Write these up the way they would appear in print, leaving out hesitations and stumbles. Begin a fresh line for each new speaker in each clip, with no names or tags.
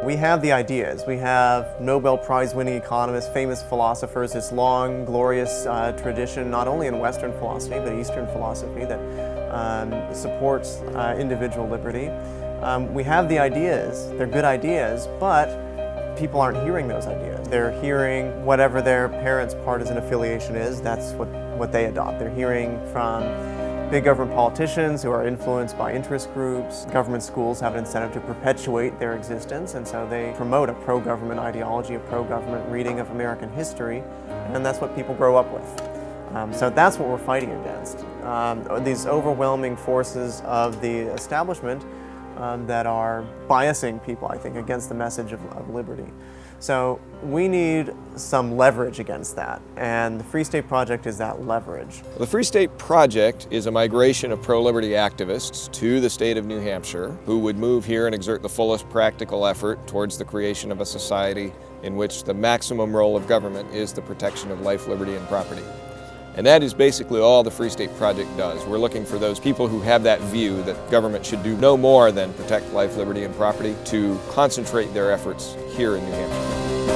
We have the ideas. We have Nobel Prize-winning economists, famous philosophers, this long, glorious tradition, not only in Western philosophy, but Eastern philosophy that supports individual liberty. We have the ideas. They're good ideas, but people aren't hearing those ideas. They're hearing whatever their parents' partisan affiliation is, that's what they adopt. They're hearing from big government politicians who are influenced by interest groups. Government schools have an incentive to perpetuate their existence, and so they promote a pro-government ideology, a pro-government reading of American history, and that's what people grow up with. So that's what we're fighting against. These overwhelming forces of the establishment that are biasing people, I think, against the message of liberty. So we need some leverage against that, and the Free State Project is that leverage.
The Free State Project is a migration of pro-liberty activists to the state of New Hampshire who would move here and exert the fullest practical effort towards the creation of a society in which the maximum role of government is the protection of life, liberty, and property. And that is basically all the Free State Project does. We're looking for those people who have that view that government should do no more than protect life, liberty, and property to concentrate their efforts here in New Hampshire.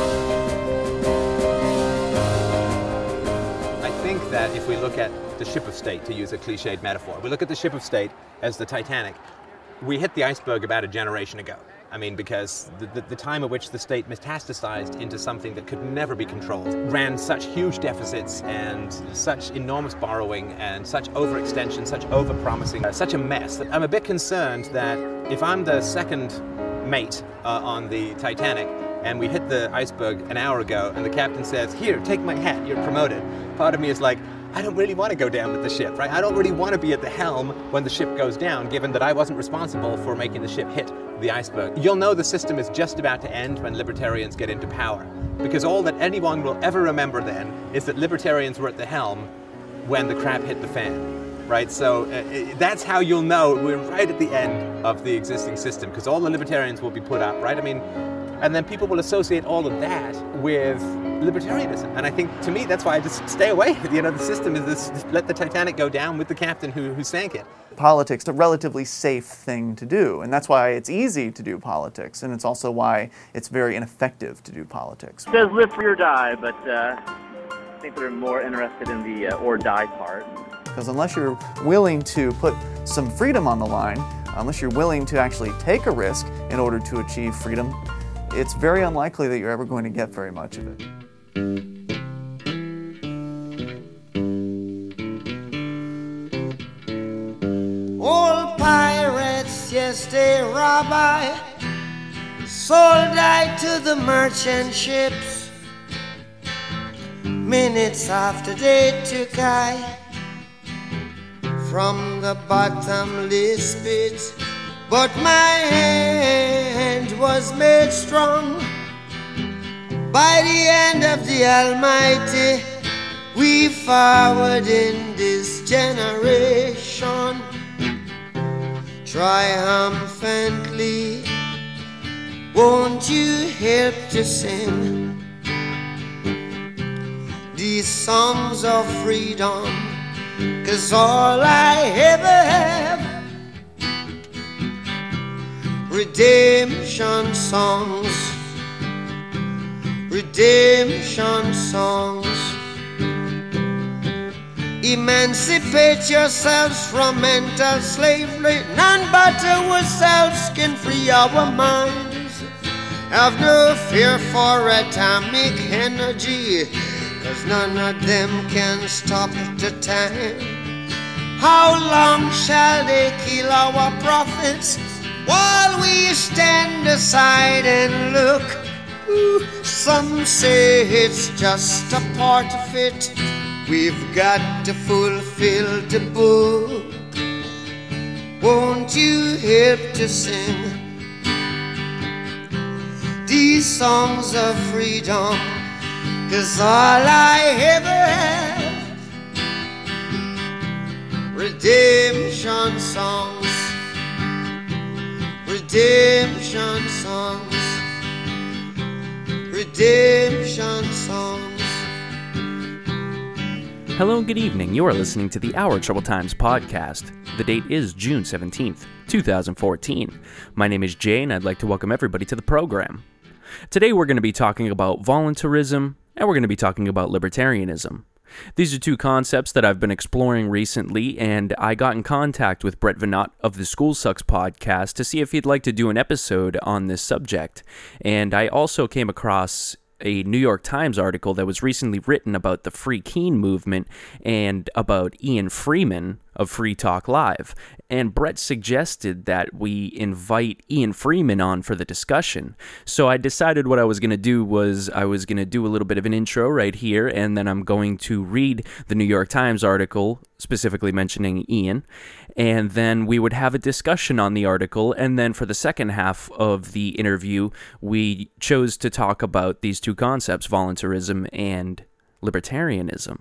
I think that if we look at the ship of state, to use a cliched metaphor, we look at the ship of state as the Titanic, we hit the iceberg about a generation ago. I mean, because the time at which the state metastasized into something that could never be controlled, ran such huge deficits and such enormous borrowing and such overextension, such overpromising, such a mess that I'm a bit concerned that if I'm the second mate on the Titanic and we hit the iceberg an hour ago and the captain says, "Here, take my hat, you're promoted," part of me is like, I don't really want to go down with the ship, right? I don't really want to be at the helm when the ship goes down, given that I wasn't responsible for making the ship hit the iceberg. You'll know the system is just about to end when libertarians get into power, because all that anyone will ever remember then is that libertarians were at the helm when the crap hit the fan, right? So that's how you'll know we're right at the end of the existing system, because all the libertarians will be put up, right? I mean, and then people will associate all of that with libertarianism. And I think, to me, that's why I just stay away. You know, the system is this, let the Titanic go down with the captain who sank it.
Politics is a relatively safe thing to do, and that's why it's easy to do politics, and it's also why it's very ineffective to do politics.
It says live free or die, but I think they're more interested in the or die part.
Because unless you're willing to put some freedom on the line, unless you're willing to actually take a risk in order to achieve freedom, it's very unlikely that you're ever going to get very much of it.
Old pirates, yes, they rob I, sold I to the merchant ships. Minutes after they took I from the bottomless pit, but my hand was made strong by the hand of the Almighty. We forward in this generation triumphantly. Won't you help to sing these songs of freedom? 'Cause all I ever have, redemption songs, redemption songs. Emancipate yourselves from mental slavery. None but ourselves can free our minds. Have no fear for atomic energy, 'cause none of them can stop the time. How long shall they kill our prophets while we stand aside and look? Ooh, some say it's just a part of it. We've got to fulfill the book. Won't you help to sing these songs of freedom? 'Cause all I ever have, redemption songs, redemption songs, redemption songs.
Hello and good evening. You are listening to the Our Troubled Times podcast. The date is June 17th, 2014. My name is Jay, and I'd like to welcome everybody to the program. Today we're going to be talking about voluntarism, and we're going to be talking about libertarianism. These are two concepts that I've been exploring recently, and I got in contact with Brett Veinotte of the School Sucks podcast to see if he'd like to do an episode on this subject. And I also came across a New York Times article that was recently written about the Free Keene movement and about Ian Freeman of Free Talk Live. And Brett suggested that we invite Ian Freeman on for the discussion. So I decided what I was going to do was I was going to do a little bit of an intro right here, and then I'm going to read the New York Times article, specifically mentioning Ian, and then we would have a discussion on the article, and then for the second half of the interview, we chose to talk about these two concepts, voluntarism and libertarianism.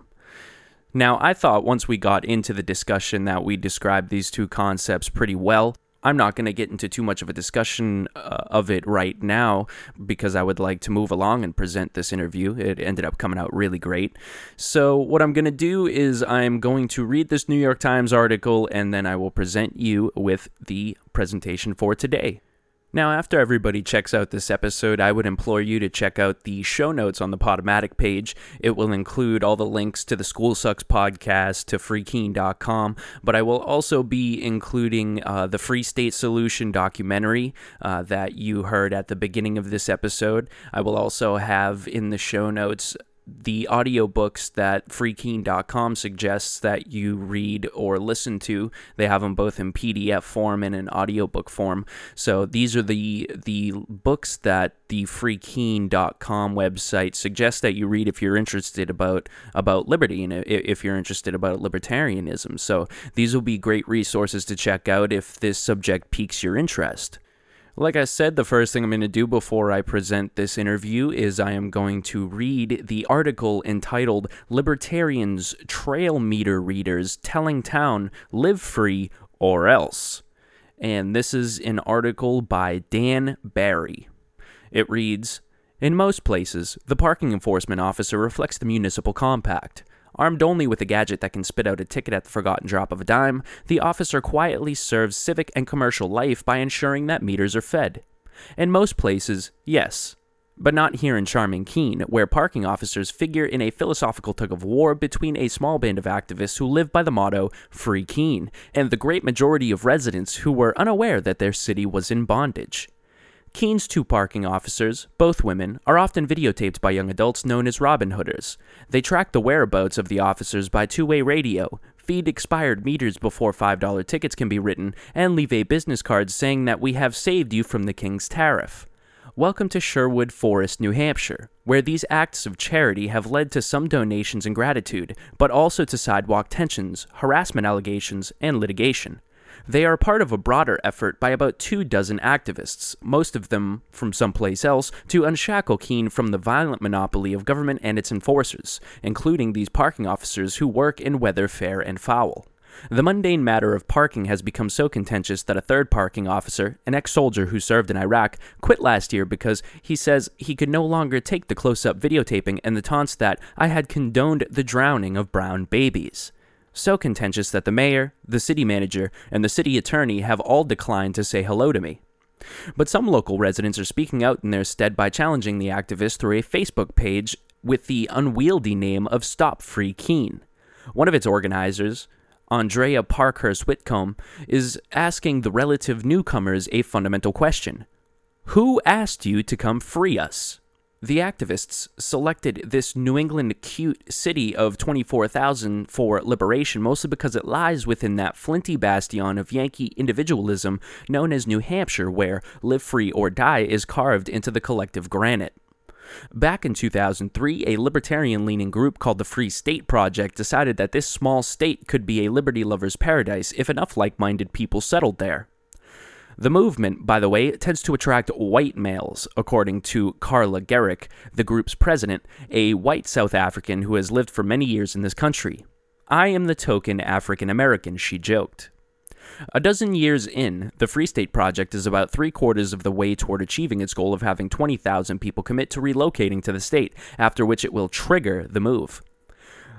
Now, I thought once we got into the discussion that we described these two concepts pretty well. I'm not going to get into too much of a discussion of it right now because I would like to move along and present this interview. It ended up coming out really great. So what I'm going to do is I'm going to read this New York Times article, and then I will present you with the presentation for today. Now, after everybody checks out this episode, I would implore you to check out the show notes on the Podomatic page. It will include all the links to the School Sucks podcast, to freekeene.com, but I will also be including the Free State Solution documentary that you heard at the beginning of this episode. I will also have in the show notes the audiobooks that freekeene.com suggests that you read or listen to. They have them both in PDF form and in audiobook form. So these are the books that the freekeene.com website suggests that you read if you're interested about liberty and if you're interested about libertarianism. So these will be great resources to check out if this subject piques your interest. Like I said, the first thing I'm going to do before I present this interview is I am going to read the article entitled Libertarians Trail Meter Readers Telling Town Live Free or Else. And this is an article by Dan Barry. It reads, "In most places, the parking enforcement officer reflects the municipal compact. Armed only with a gadget that can spit out a ticket at the forgotten drop of a dime, the officer quietly serves civic and commercial life by ensuring that meters are fed. In most places, yes. But not here in charming Keene, where parking officers figure in a philosophical tug-of-war between a small band of activists who live by the motto, Free Keene, and the great majority of residents who were unaware that their city was in bondage. Keene's two parking officers, both women, are often videotaped by young adults known as Robin Hooders. They track the whereabouts of the officers by two-way radio, feed expired meters before $5 tickets can be written, and leave a business card saying that we have saved you from the King's Tariff. Welcome to Sherwood Forest, New Hampshire, where these acts of charity have led to some donations and gratitude, but also to sidewalk tensions, harassment allegations, and litigation. They are part of a broader effort by about 24 activists, most of them from someplace else, to unshackle Keene from the violent monopoly of government and its enforcers, including these parking officers who work in weather fair and foul. The mundane matter of parking has become so contentious that a third parking officer, an ex-soldier who served in Iraq, quit last year because he says he could no longer take the close-up videotaping and the taunts that I had condoned the drowning of brown babies. So contentious that the mayor, the city manager, and the city attorney have all declined to say hello to me. But some local residents are speaking out in their stead by challenging the activists through a Facebook page with the unwieldy name of Stop Free Keene. One of its organizers, Andrea Parkhurst Whitcomb, is asking the relative newcomers a fundamental question. Who asked you to come free us? The activists selected this New England cute city of 24,000 for liberation mostly because it lies within that flinty bastion of Yankee individualism known as New Hampshire, where live free or die is carved into the collective granite. Back in 2003, a libertarian-leaning group called the Free State Project decided that this small state could be a liberty lover's paradise if enough like-minded people settled there. The movement, by the way, tends to attract white males, according to Carla Gerrick, the group's president, a white South African who has lived for many years in this country. I am the token African American, she joked. A dozen years in, the Free State Project is about 3/4 of the way toward achieving its goal of having 20,000 people commit to relocating to the state, after which it will trigger the move.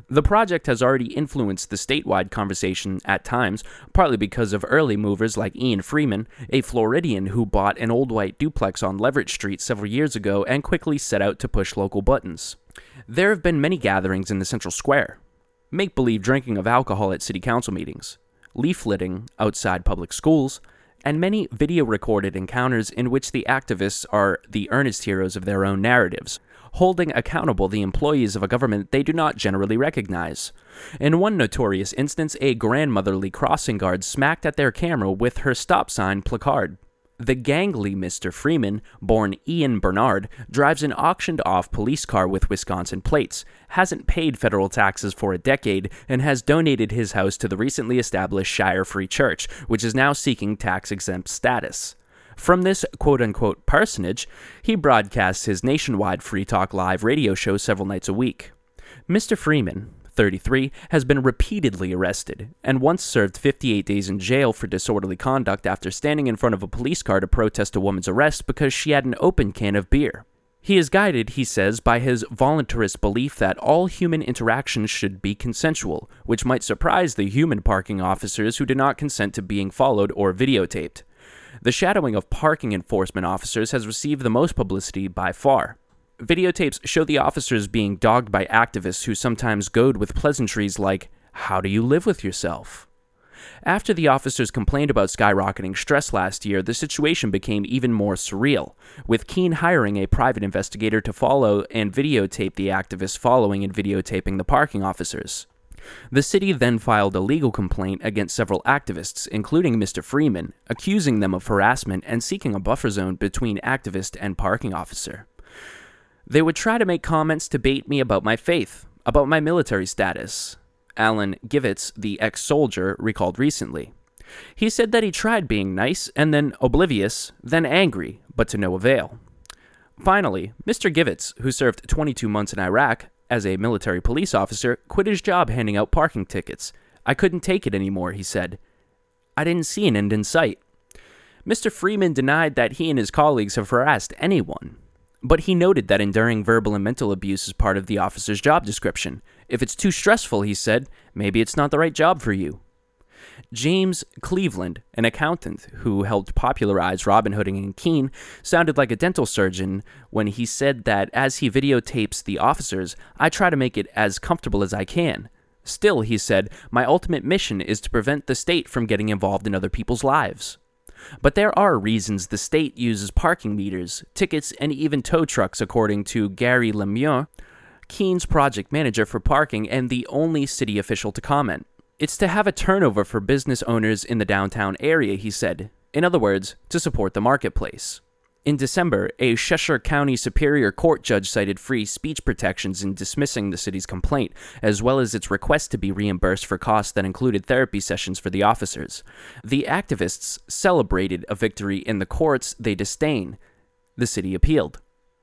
The project has already influenced the statewide conversation at times, partly because of early movers like Ian Freeman, a Floridian who bought an old white duplex on Leverett Street several years ago and quickly set out to push local buttons. There have been many gatherings in the central square, make-believe drinking of alcohol at city council meetings, leafleting outside public schools, and many video-recorded encounters in which the activists are the earnest heroes of their own narratives, holding accountable the employees of a government they do not generally recognize. In one notorious instance, a grandmotherly crossing guard smacked at their camera with her stop sign placard. The gangly Mr. Freeman, born Ian Bernard, drives an auctioned-off police car with Wisconsin plates, hasn't paid federal taxes for a decade, and has donated his house to the recently established Shire Free Church, which is now seeking tax-exempt status. From this quote-unquote personage, he broadcasts his nationwide Free Talk Live radio show several nights a week. Mr. Freeman, 33, has been repeatedly arrested, and once served 58 days in jail for disorderly conduct after standing in front of a police car to protest a woman's arrest because she had an open can of beer. He is guided, he says, by his voluntarist belief that all human interactions should be consensual, which might surprise the human parking officers who do not consent to being followed or videotaped. The shadowing of parking enforcement officers has received the most publicity by far. Videotapes show the officers being dogged by activists who sometimes goad with pleasantries like, "How do you live with yourself?" After the officers complained about skyrocketing stress last year, the situation became even more surreal, with Keene hiring a private investigator to follow and videotape the activists following and videotaping the parking officers. The city then filed a legal complaint against several activists, including Mr. Freeman, accusing them of harassment and seeking a buffer zone between activist and parking officer. "They would try to make comments to bait me about my faith, about my military status," Alan Givitz, the ex-soldier, recalled recently. He said that he tried being nice, and then oblivious, then angry, but to no avail. Finally, Mr. Givitz, who served 22 months in Iraq as a military police officer, quit his job handing out parking tickets. "I couldn't take it anymore," he said. "I didn't see an end in sight." Mr. Freeman denied that he and his colleagues have harassed anyone. But he noted that enduring verbal and mental abuse is part of the officer's job description. If it's too stressful, he said, maybe it's not the right job for you. James Cleveland, an accountant who helped popularize Robinhooding in Keene, sounded like a dental surgeon when he said that as he videotapes the officers, "I try to make it as comfortable as I can. Still," he said, "my ultimate mission is to prevent the state from getting involved in other people's lives." But there are reasons the state uses parking meters, tickets, and even tow trucks, according to Gary Lemieux, Keene's project manager for parking and the only city official to comment. "It's to have a turnover for business owners in the downtown area," he said. In other words, to support the marketplace. In December, a Cheshire County Superior Court judge cited free speech protections in dismissing the city's complaint, as well as its request to be reimbursed for costs that included therapy sessions for the officers. The activists celebrated a victory in the courts they disdain. The city appealed.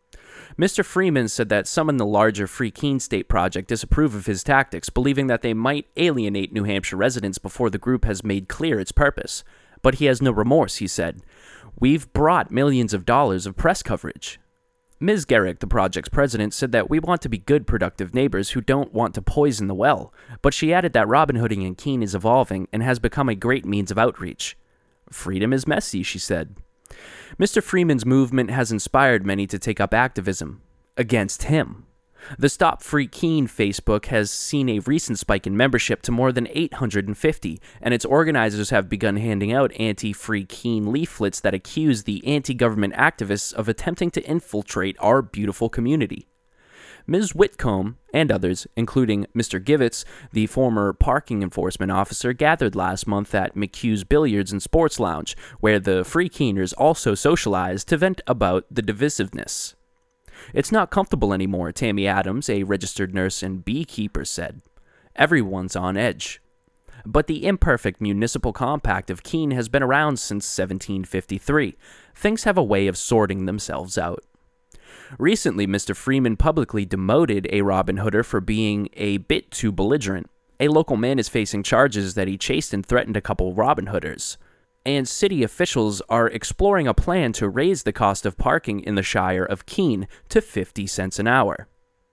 Mr. Freeman said that some in the larger Free Keene State project disapprove of his tactics, believing that they might alienate New Hampshire residents before the group has made clear its purpose. But he has no remorse, he said. "We've brought millions of dollars of press coverage." Ms. Garrick, the project's president, said that we want to be good, productive neighbors who don't want to poison the well, but she added that Robinhooding in Keene is evolving and has become a great means of outreach. "Freedom is messy," she said. Mr. Freeman's movement has inspired many to take up activism against him. The Stop Free Keene Facebook has seen a recent spike in membership to more than 850, and its organizers have begun handing out anti-Free Keene leaflets that accuse the anti-government activists of attempting to infiltrate our beautiful community. Ms. Whitcomb and others, including Mr. Givitz, the former parking enforcement officer, gathered last month at McHugh's Billiards and Sports Lounge, where the Free Keeners also socialized to vent about the divisiveness. "It's not comfortable anymore," Tammy Adams, a registered nurse and beekeeper, said. "Everyone's on edge." But the imperfect municipal compact of Keene has been around since 1753. Things have a way of sorting themselves out. Recently, Mr. Freeman publicly demoted a Robin Hooder for being a bit too belligerent. A local man is facing charges that he chased and threatened a couple Robin Hooders. And city officials are exploring a plan to raise the cost of parking in the Shire of Keene to 50 cents an hour.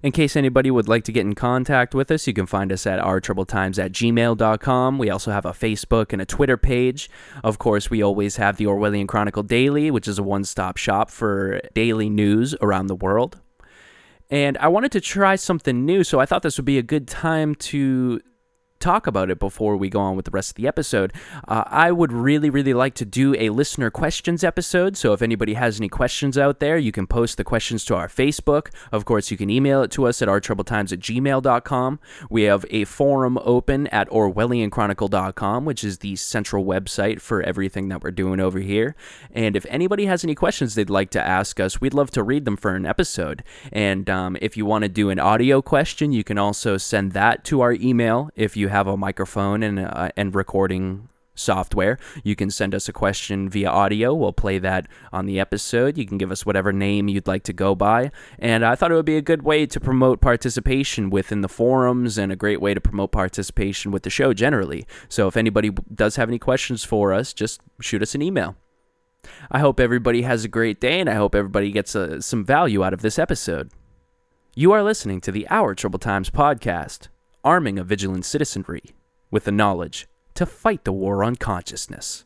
In case anybody would like to get in contact with us, you can find us at ourtroubletimes@gmail.com. We also have a Facebook and a Twitter page. Of course, we always have the Orwellian Chronicle Daily, which is a one-stop shop for daily news around the world. And I wanted to try something new, so I thought this would be a good time to talk about it before we go on with the rest of the episode. I would really like to do a listener questions episode, so if anybody has any questions out there, you can post the questions to our Facebook. Of course, you can email it to us at ourtroubletimes@gmail.com. We have a forum open at orwellianchronicle.com, which is the central website for everything that we're doing over here. And if anybody has any questions they'd like to ask us, we'd love to read them for an episode. And if you want to do an audio question, you can also send that to our email. If you have a microphone and recording software, you can send us a question via audio. We'll play that on the episode. You can give us whatever name you'd like to go by. And I thought it would be a good way to promote participation within the forums and a great way to promote participation with the show generally. So if anybody does have any questions for us, just shoot us an email. I hope everybody has a great day, and I hope everybody gets some value out of this episode. You are listening to the Our Troubled Times podcast, arming a vigilant citizenry with the knowledge to fight the war on consciousness.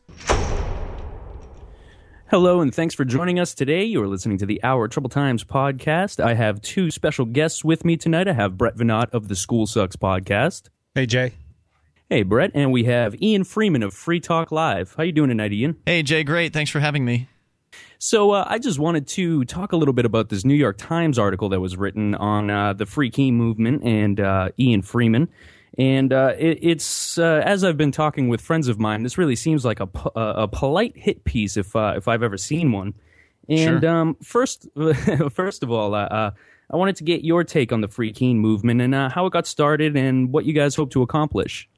Hello, and thanks for joining us today. You are listening to the Our Troubled Times podcast. I have two special guests with me tonight. I have Brett Venat of the School Sucks podcast.
Hey, Jay.
Hey, Brett. And we have Ian Freeman of Free Talk Live. How you doing tonight, Ian?
Hey, Jay, great. Thanks for having me.
So I just wanted to talk a little bit about this New York Times article that was written on the Free Keene movement and Ian Freeman. And it's as I've been talking with friends of mine, this really seems like a polite hit piece if I've ever seen one. And sure. First of all, I wanted to get your take on the Free Keene movement and how it got started and what you guys hope to accomplish.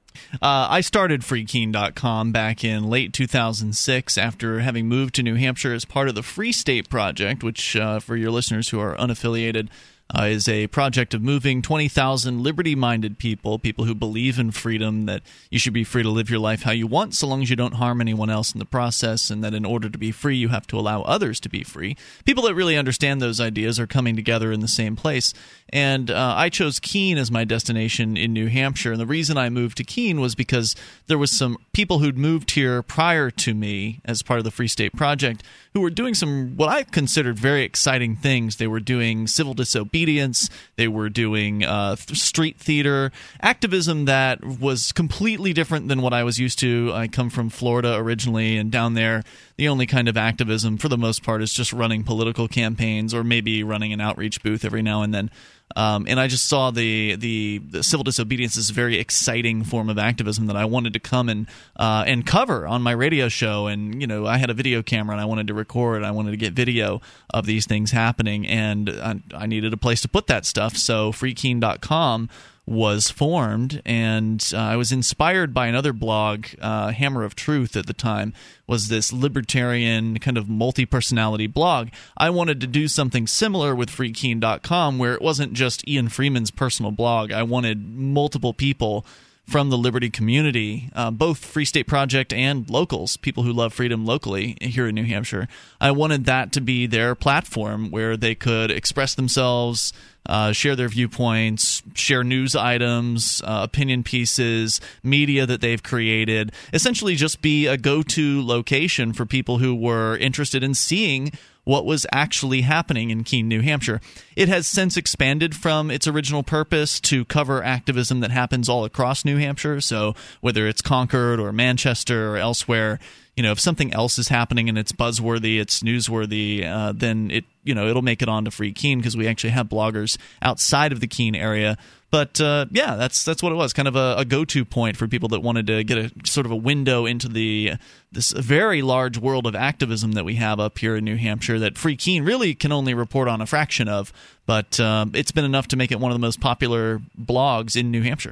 I started freekeene.com back in late 2006 after having moved to New Hampshire as part of the Free State Project, which, for your listeners who are unaffiliated, is a project of moving 20,000 liberty-minded people who believe in freedom, that you should be free to live your life how you want so long as you don't harm anyone else in the process, and that in order to be free you have to allow others to be free. People that really understand those ideas are coming together in the same place. And I chose Keene as my destination in New Hampshire, and the reason I moved to Keene was because there was some people who'd moved here prior to me as part of the Free State Project who were doing some what I considered very exciting things. They were doing civil disobedience, they were doing street theater, activism that was completely different than what I was used to. I come from Florida originally, and down there the only kind of activism for the most part is just running political campaigns or maybe running an outreach booth every now and then. And I just saw the civil disobedience as a very exciting form of activism that I wanted to come and cover on my radio show. And, you know, I had a video camera and I wanted to record. I wanted to get video of these things happening, and I needed a place to put that stuff. So freekeene.com was formed, and I was inspired by another blog, Hammer of Truth at the time, was this libertarian kind of multi-personality blog. I wanted to do something similar with freekeene.com, where it wasn't just Ian Freeman's personal blog. I wanted multiple people from the liberty community, both Free State Project and locals, people who love freedom locally here in New Hampshire. I wanted that to be their platform where they could express themselves, share their viewpoints, share news items, opinion pieces, media that they've created, essentially just be a go-to location for people who were interested in seeing what was actually happening in Keene, New Hampshire. It has since expanded from its original purpose to cover activism that happens all across New Hampshire. So whether it's Concord or Manchester or elsewhere, you know, if something else is happening and it's buzzworthy, it's newsworthy, then it'll make it onto Free Keene, because we actually have bloggers outside of the Keene area. But yeah, that's what it was, kind of a go-to point for people that wanted to get a sort of a window into this very large world of activism that we have up here in New Hampshire that Free Keene really can only report on a fraction of. But it's been enough to make it one of the most popular blogs in New Hampshire.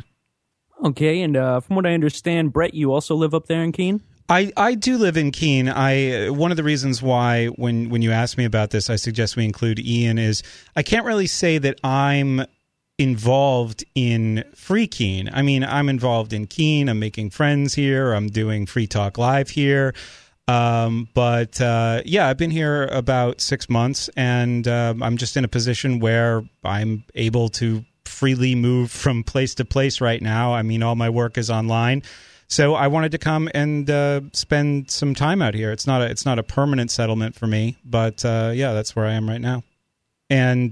Okay, and from what I understand, Brett, you also live up there in Keene?
I do live in Keene. One of the reasons why when you asked me about this, I suggest we include Ian, is I can't really say that I'm involved in Free Keene. I mean, I'm involved in Keene. I'm making friends here. I'm doing Free Talk Live here. But I've been here about 6 months, and I'm just in a position where I'm able to freely move from place to place right now. I mean, all my work is online. So I wanted to come and spend some time out here. It's not a permanent settlement for me, but that's where I am right now. And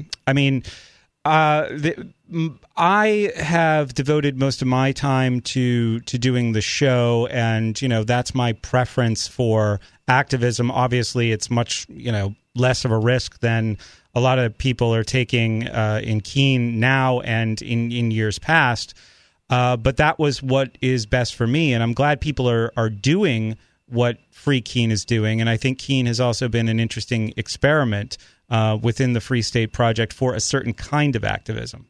I have devoted most of my time to doing the show, and that's my preference for activism. Obviously, it's much less of a risk than a lot of people are taking in Keene now and in years past. But that was what is best for me, and I'm glad people are doing what Free Keene is doing. And I think Keene has also been an interesting experiment within the Free State Project for a certain kind of activism.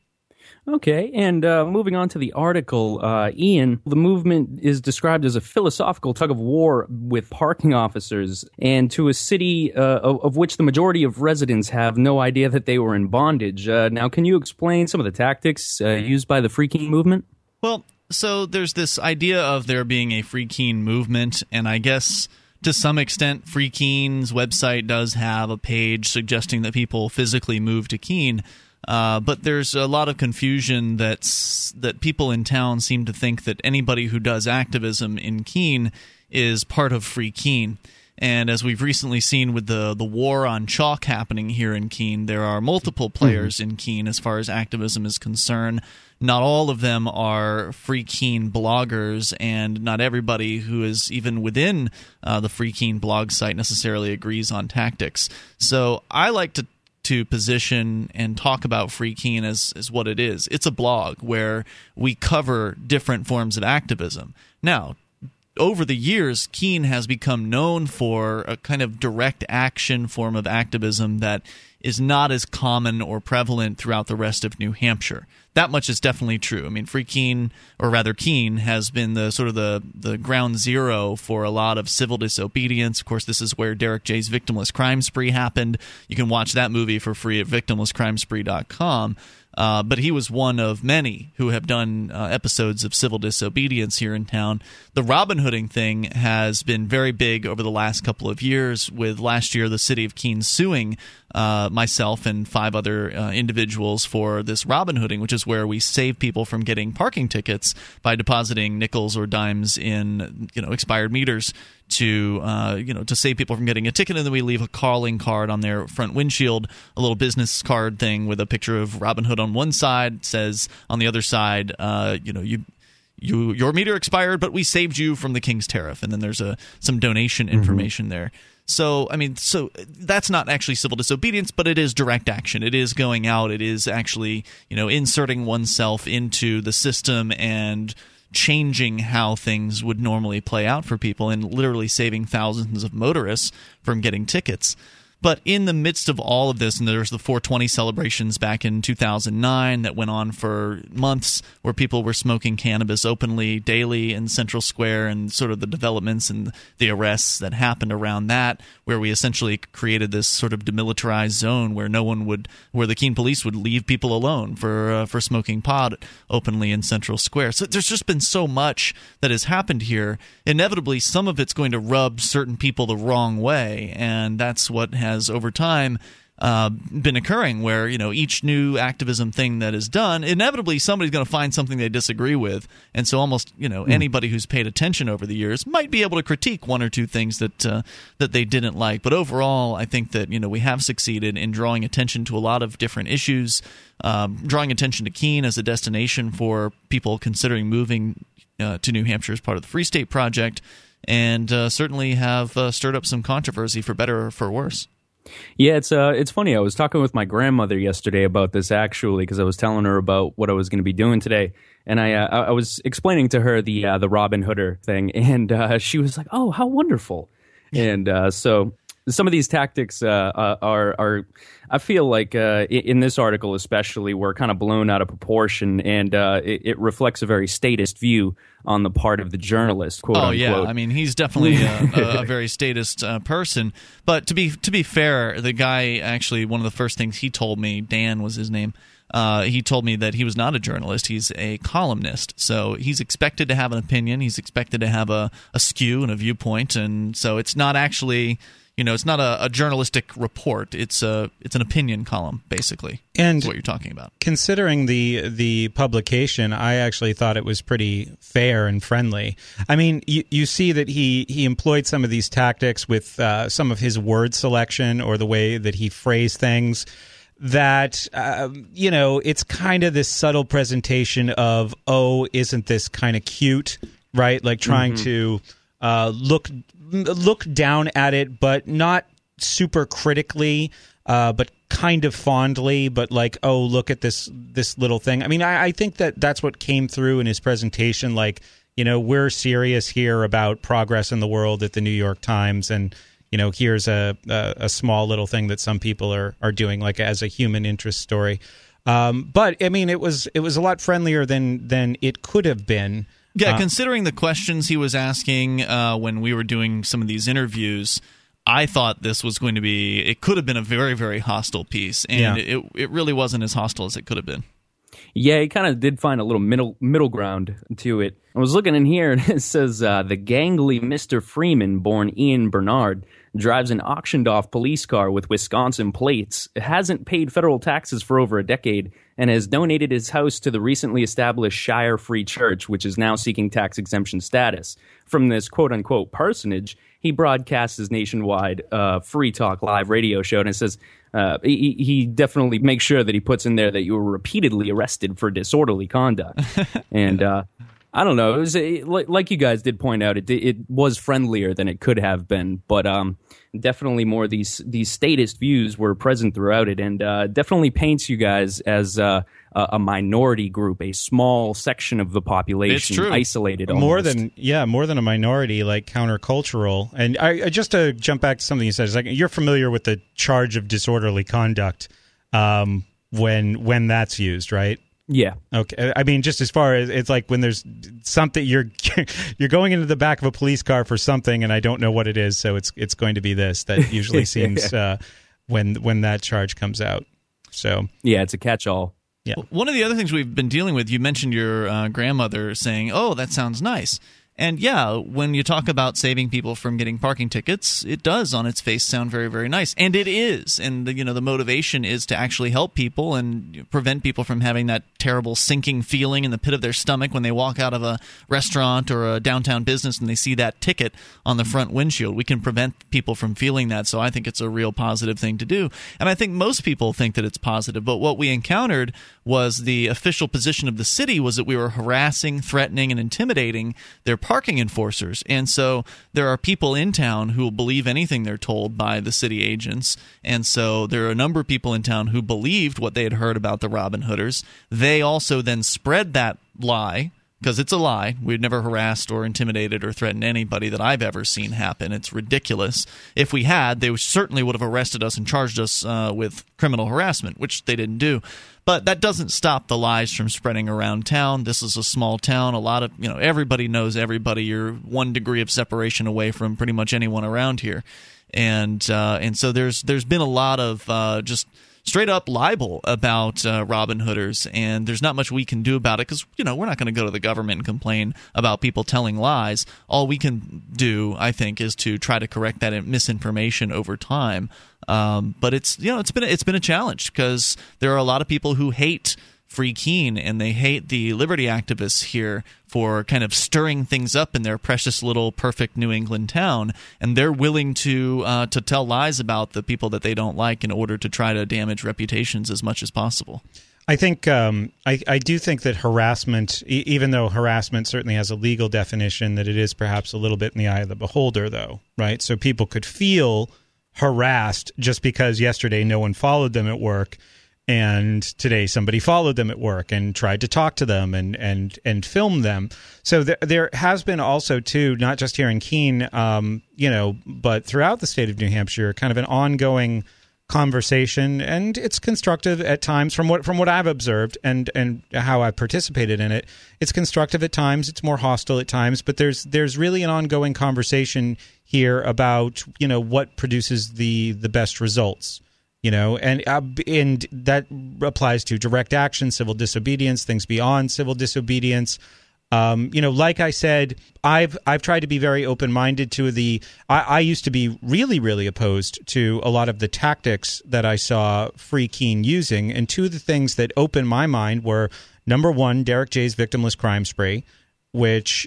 Okay, and moving on to the article, Ian, the movement is described as a philosophical tug of war with parking officers and to a city of which the majority of residents have no idea that they were in bondage. Now, can you explain some of the tactics used by the Free Keene movement?
Well, so there's this idea of there being a Free Keene movement, and I guess to some extent Free Keene's website does have a page suggesting that people physically move to Keene. But there's a lot of confusion that people in town seem to think that anybody who does activism in Keene is part of Free Keene. And as we've recently seen with the war on chalk happening here in Keene, there are multiple players in Keene as far as activism is concerned. Not all of them are Free Keene bloggers, and not everybody who is even within the Free Keene blog site necessarily agrees on tactics. So I like to position and talk about Free Keene as what it is. It's a blog where we cover different forms of activism. Now, over the years, Keene has become known for a kind of direct action form of activism that is not as common or prevalent throughout the rest of New Hampshire. That much is definitely true. I mean, Free Keene, or rather Keene, has been the sort of the ground zero for a lot of civil disobedience. Of course, this is where Derek J's Victimless Crime Spree happened. You can watch that movie for free at victimlesscrimespree.com. But he was one of many who have done episodes of civil disobedience here in town. The Robin Hooding thing has been very big over the last couple of years, with last year the city of Keene suing myself and 5 other individuals for this Robin Hooding, which is where we save people from getting parking tickets by depositing nickels or dimes in expired meters to save people from getting a ticket, and then we leave a calling card on their front windshield, a little business card thing with a picture of Robin Hood on one side, says on the other side, your meter expired, but we saved you from the King's Tariff, and then there's some donation information there. So, I mean, that's not actually civil disobedience, but it is direct action. It is going out. It is actually, inserting oneself into the system and changing how things would normally play out for people and literally saving thousands of motorists from getting tickets. But in the midst of all of this, and there's the 420 celebrations back in 2009 that went on for months, where people were smoking cannabis openly daily in Central Square, and sort of the developments and the arrests that happened around that, where we essentially created this sort of demilitarized zone where where the Keene police would leave people alone for smoking pot openly in Central Square. So there's just been so much that has happened here. Inevitably, some of it's going to rub certain people the wrong way, and that's what has over time been occurring, where each new activism thing that is done, inevitably somebody's going to find something they disagree with, and so almost anybody who's paid attention over the years might be able to critique one or two things that they didn't like. But overall, I think that we have succeeded in drawing attention to a lot of different issues, drawing attention to Keene as a destination for people considering moving to New Hampshire as part of the Free State Project, and certainly have stirred up some controversy, for better or for worse.
Yeah, it's funny. I was talking with my grandmother yesterday about this, actually, because I was telling her about what I was going to be doing today, and I was explaining to her the Robin Hooder thing, and she was like, "Oh, how wonderful!" And so some of these tactics are I feel like in this article especially, were kind of blown out of proportion, and it reflects a very statist view on the part of the journalist, quote unquote.
Yeah, I mean, he's definitely a very statist person. But to be fair, the guy, actually, one of the first things he told me, Dan was his name, he told me that he was not a journalist. He's a columnist. So he's expected to have an opinion. He's expected to have a skew and a viewpoint. And so it's not actually, it's not a journalistic report. It's an opinion column, basically.
And
is what you're talking about.
Considering the publication, I actually thought it was pretty fair and friendly. I mean, you see that he employed some of these tactics with some of his word selection or the way that he phrased things. That it's kind of this subtle presentation of, oh, isn't this kind of cute, right? Like trying to look down at it, but not super critically, but kind of fondly, but like, oh, look at this little thing. I mean, I think that's what came through in his presentation. Like, we're serious here about progress in the world at the New York Times, and here's a small little thing that some people are doing, like as a human interest story. But I mean, it was a lot friendlier than it could have been.
Yeah, considering the questions he was asking when we were doing some of these interviews, I thought this was going to be, it could have been a very, very hostile piece, and it really wasn't as hostile as it could have been.
Yeah, he kind of did find a little middle ground to it. I was looking in here, and it says, the gangly Mr. Freeman, born Ian Bernard, drives an auctioned-off police car with Wisconsin plates, hasn't paid federal taxes for over a decade, and has donated his house to the recently established Shire Free Church, which is now seeking tax exemption status. From this quote-unquote personage, he broadcasts his nationwide Free Talk Live radio show, and it says he definitely makes sure that he puts in there that you were repeatedly arrested for disorderly conduct. And I don't know. It was like you guys did point out. It was friendlier than it could have been, but definitely more these statist views were present throughout it, and definitely paints you guys as a minority group, a small section of the population, isolated. Almost.
More than a minority, like countercultural. And I just to jump back to something you said, it's like you're familiar with the charge of disorderly conduct when that's used, right?
Yeah.
Okay. I mean, just as far as it's like when there's something you're going into the back of a police car for something, and I don't know what it is, so it's going to be this. That usually seems when that charge comes out. So
yeah, it's a catch-all.
Yeah.
One of the other things we've been dealing with, you mentioned your grandmother saying, "Oh, that sounds nice." And yeah, when you talk about saving people from getting parking tickets, it does on its face sound very, very nice. And it is. And the motivation is to actually help people and prevent people from having that terrible sinking feeling in the pit of their stomach when they walk out of a restaurant or a downtown business and they see that ticket on the front windshield. We can prevent people from feeling that. So I think it's a real positive thing to do. And I think most people think that it's positive. But what we encountered was the official position of the city was that we were harassing, threatening, and intimidating their parking enforcers. And so there are people in town who will believe anything they're told by the city agents. And so there are a number of people in town who believed what they had heard about the Robin Hooders. They also then spread that lie, because it's a lie. We've never harassed or intimidated or threatened anybody that I've ever seen happen. It's ridiculous. If we had, they certainly would have arrested us and charged us with criminal harassment, which they didn't do. But that doesn't stop the lies from spreading around town. This is a small town. A lot of, everybody knows everybody. You're 1 degree of separation away from pretty much anyone around here. And so there's been a lot of just straight up libel about Robin Hooders, and there's not much we can do about it because we're not going to go to the government and complain about people telling lies. All we can do, I think, is to try to correct that misinformation over time. But it's been a challenge because there are a lot of people who hate Free Keene and they hate the liberty activists here for kind of stirring things up in their precious little perfect New England town, and they're willing to tell lies about the people that they don't like in order to try to damage reputations as much as possible.
I think I do think that harassment, even though harassment certainly has a legal definition, that it is perhaps a little bit in the eye of the beholder, though, right? So people could feel harassed just because yesterday no one followed them at work, and today somebody followed them at work and tried to talk to them and film them. So there has been also, too, not just here in Keene, but throughout the state of New Hampshire, kind of an ongoing conversation, and it's constructive at times from what I've observed and how I participated in it. It's constructive at times, it's more hostile at times, but there's really an ongoing conversation here about what produces the best results. and that applies to direct action, civil disobedience, things beyond civil disobedience. Like I said, I've tried to be very open-minded to I used to be really, really opposed to a lot of the tactics that I saw Free Keene using. And two of the things that opened my mind were, number one, Derek J's victimless crime spree, which,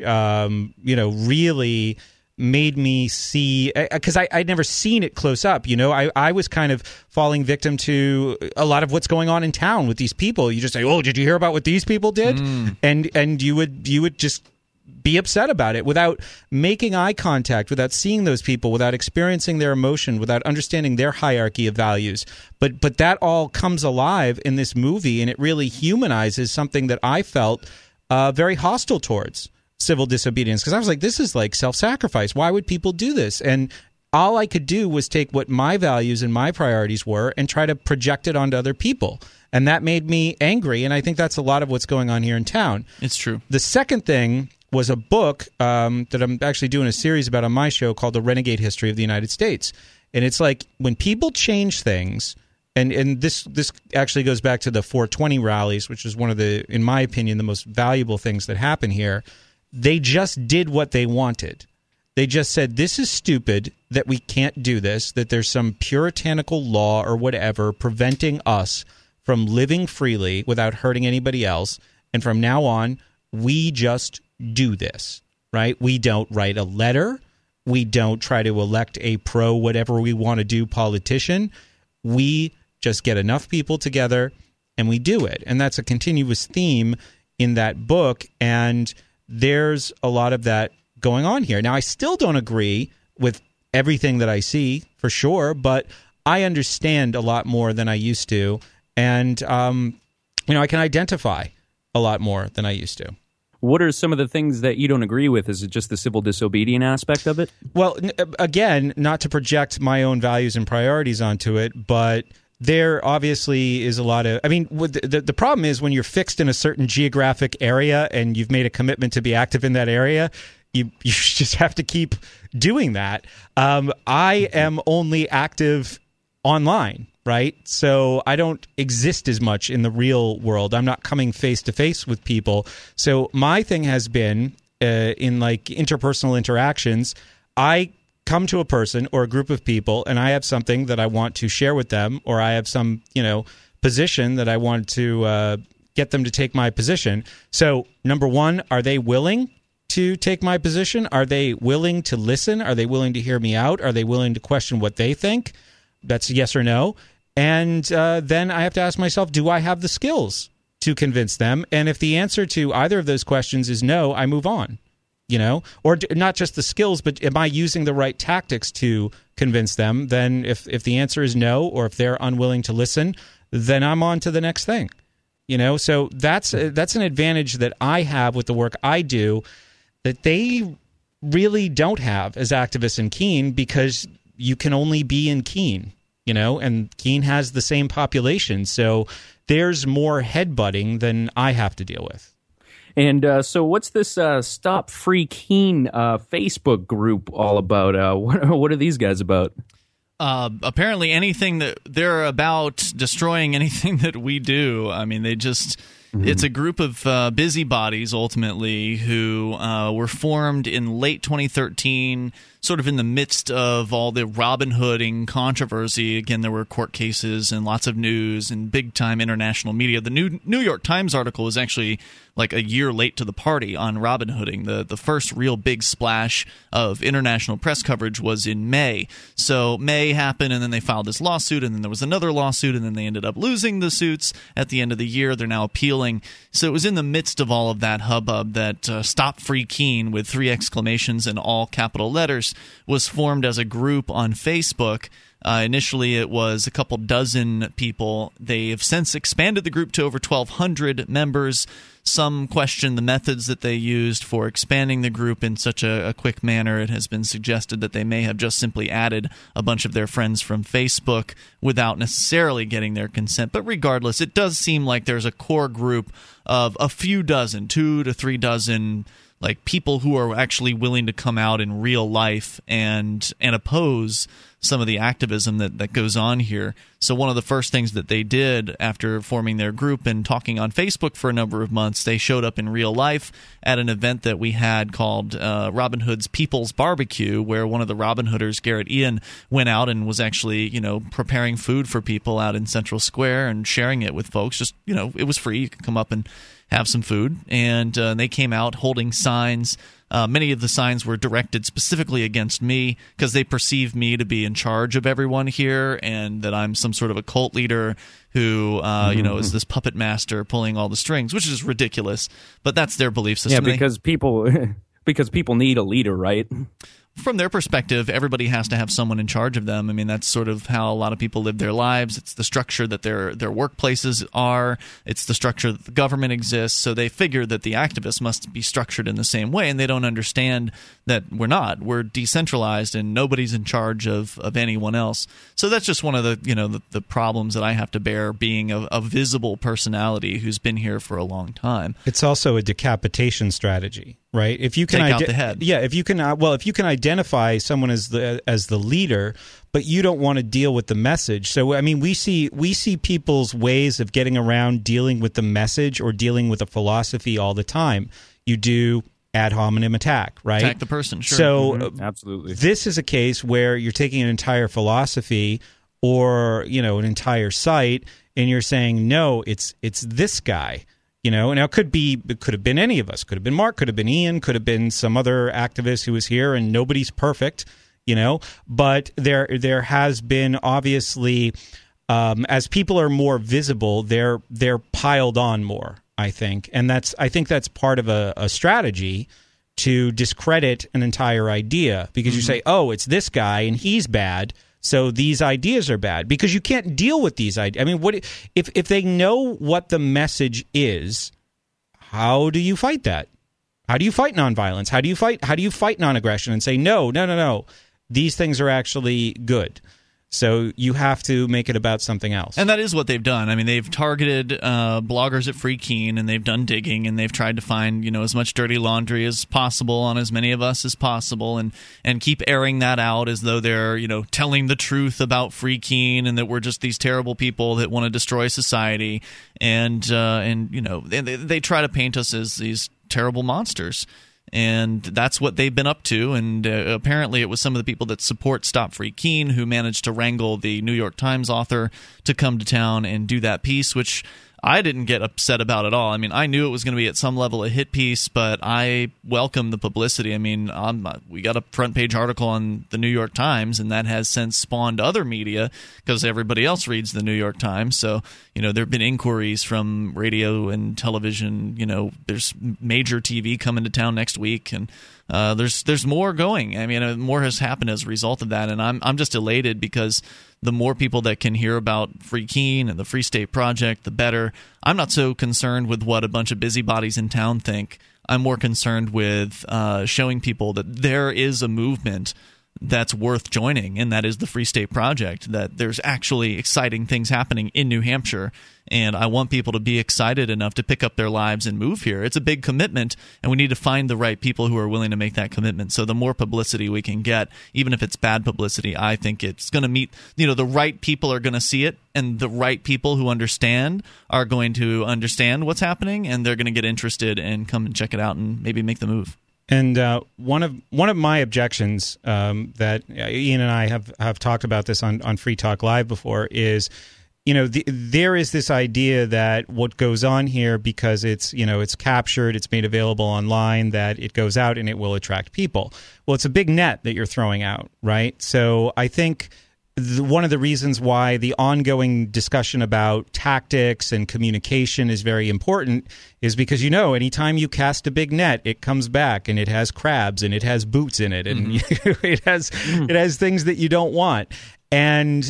really made me see, because I'd never seen it close up. I was kind of falling victim to a lot of what's going on in town with these people. You just say, "Oh, did you hear about what these people did?" And you would just be upset about it without making eye contact, without seeing those people, without experiencing their emotion, without understanding their hierarchy of values. But that all comes alive in this movie, and it really humanizes something that I felt very hostile towards. Civil disobedience, because I was like, this is like self-sacrifice. Why would people do this? And all I could do was take what my values and my priorities were and try to project it onto other people. And that made me angry, and I think that's a lot of what's going on here in town.
It's true.
The second thing was a book that I'm actually doing a series about on my show called The Renegade History of the United States. And it's like when people change things, and this actually goes back to the 420 rallies, which is one of the, in my opinion, the most valuable things that happen here. They just did what they wanted. They just said, this is stupid that we can't do this, that there's some puritanical law or whatever preventing us from living freely without hurting anybody else. And from now on, we just do this, right? We don't write a letter. We don't try to elect a pro whatever we want to do politician. We just get enough people together and we do it. And that's a continuous theme in that book. And there's a lot of that going on here. Now, I still don't agree with everything that I see, for sure, but I understand a lot more than I used to, and I can identify a lot more than I used to.
What are some of the things that you don't agree with? Is it just the civil disobedient aspect of it?
Well, again, not to project my own values and priorities onto it, but there obviously is a lot of, the problem is when you're fixed in a certain geographic area and you've made a commitment to be active in that area, you just have to keep doing that. I am only active online, right? So I don't exist as much in the real world. I'm not coming face to face with people. So my thing has been in like interpersonal interactions, I come to a person or a group of people and I have something that I want to share with them, or I have some, position that I want to get them to take my position. So number one, are they willing to take my position? Are they willing to listen? Are they willing to hear me out? Are they willing to question what they think? That's a yes or no. And then I have to ask myself, do I have the skills to convince them? And if the answer to either of those questions is no, I move on. Or not just the skills, but am I using the right tactics to convince them? Then if the answer is no, or if they're unwilling to listen, then I'm on to the next thing. So that's an advantage that I have with the work I do that they really don't have as activists in Keene, because you can only be in Keene, and Keene has the same population. So there's more headbutting than I have to deal with.
And so what's this Stop Free Keene Facebook group all about? What are these guys about?
Apparently anything that they're about destroying anything that we do. I mean, they just... It's a group of busybodies, ultimately, who were formed in late 2013, sort of in the midst of all the Robin Hooding controversy. Again, there were court cases and lots of news and big-time international media. The New York Times article was actually like a year late to the party on Robin Hooding. The first real big splash of international press coverage was in May. So May happened, and then they filed this lawsuit, and then there was another lawsuit, and then they ended up losing the suits at the end of the year. They're now appealing. So it was in the midst of all of that hubbub that Stop Free Keene, with 3 exclamations and all capital letters, was formed as a group on Facebook. Initially, it was a couple dozen people. They have since expanded the group to over 1,200 members. Some question the methods that they used for expanding the group in such a quick manner. It has been suggested that they may have just simply added a bunch of their friends from Facebook without necessarily getting their consent. But regardless, it does seem like there's a core group of a few dozen, 2 to 3 dozen, like people who are actually willing to come out in real life and oppose some of the activism that goes on here. So one of the first things that they did after forming their group and talking on Facebook for a number of months, they showed up in real life at an event that we had called Robin Hood's People's Barbecue, where one of the Robin Hooders, Garrett Ian, went out and was actually, preparing food for people out in Central Square and sharing it with folks. Just, it was free. You could come up and have some food. And they came out holding signs. Many of the signs were directed specifically against me because they perceive me to be in charge of everyone here and that I'm some sort of a cult leader who, is this puppet master pulling all the strings, which is ridiculous. But that's their belief system.
Yeah, because people need a leader, right?
From their perspective, everybody has to have someone in charge of them. I mean, that's sort of how a lot of people live their lives. It's the structure that their workplaces are. It's the structure that the government exists. So they figure that the activists must be structured in the same way, and they don't understand that we're not. We're decentralized, and nobody's in charge of anyone else. So that's just one of the problems that I have to bear being a visible personality who's been here for a long time.
It's also a decapitation strategy. Right. If you can
take out the head.
Yeah. If you can identify someone as the leader, but you don't want to deal with the message. So I mean, we see people's ways of getting around dealing with the message or dealing with a philosophy all the time. You do ad hominem attack, right?
Attack the person. Sure.
So
absolutely, this
is a case where you're taking an entire philosophy or an entire site, and you're saying no, it's this guy. Now it could have been any of us. Could have been Mark. Could have been Ian. Could have been some other activist who was here. And nobody's perfect, But there has been obviously, as people are more visible, they're piled on more. I think, and I think that's part of a strategy to discredit an entire idea because you say, oh, it's this guy and he's bad. So these ideas are bad because you can't deal with these ideas. I mean, what if they know what the message is? How do you fight that? How do you fight nonviolence? How do you fight non-aggression and say no? These things are actually good. So you have to make it about something else.
And that is what they've done. I mean, they've targeted bloggers at Free Keene, and they've done digging, and they've tried to find, as much dirty laundry as possible on as many of us as possible, and keep airing that out as though they're, telling the truth about Free Keene and that we're just these terrible people that want to destroy society. And they try to paint us as these terrible monsters. And that's what they've been up to. And apparently it was some of the people that support Stop Free Keene who managed to wrangle the New York Times author to come to town and do that piece, which I didn't get upset about at all. I mean, I knew it was going to be at some level a hit piece, but I welcome the publicity. I mean, we got a front page article on the New York Times, and that has since spawned other media because everybody else reads the New York Times. So, there have been inquiries from radio and television. There's major TV coming to town next week, and there's more going. I mean, more has happened as a result of that, and I'm just elated because the more people that can hear about Free Keene and the Free State Project, the better. I'm not so concerned with what a bunch of busybodies in town think. I'm more concerned with showing people that there is a movement that's worth joining, and that is the Free State Project, that there's actually exciting things happening in New Hampshire, and I want people to be excited enough to pick up their lives and move here. It's a big commitment, and we need to find the right people who are willing to make that commitment. So the more publicity we can get, even if it's bad publicity, I think it's going to meet, the right people are going to see it, and the right people who understand are going to understand what's happening, and they're going to get interested and come and check it out and maybe make the move.
And one of my objections that Ian and I have talked about this on Free Talk Live before is, there is this idea that what goes on here, because it's captured, it's made available online, that it goes out and it will attract people. Well, it's a big net that you're throwing out, right? So I think one of the reasons why the ongoing discussion about tactics and communication is very important is because, anytime you cast a big net, it comes back and it has crabs and it has boots in it and it has things that you don't want. And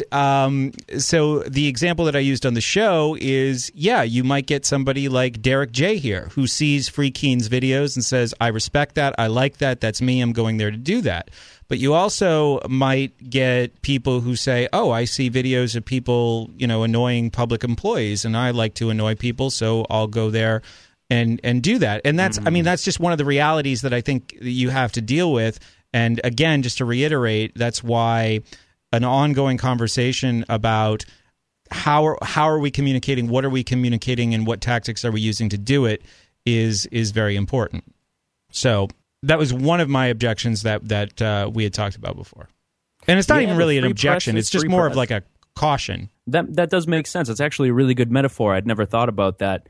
so the example that I used on the show is, you might get somebody like Derek J here who sees Free Keene's videos and says, I respect that, I like that, that's me, I'm going there to do that. But you also might get people who say, oh, I see videos of people, annoying public employees, and I like to annoy people, so I'll go there and do that. And that's, that's just one of the realities that I think you have to deal with. And again, just to reiterate, that's why an ongoing conversation about how are we communicating, what are we communicating, and what tactics are we using to do it is very important. So that was one of my objections that we had talked about before. And it's not even really an objection. It's just more of like a caution.
That does make sense. It's actually a really good metaphor. I'd never thought about that.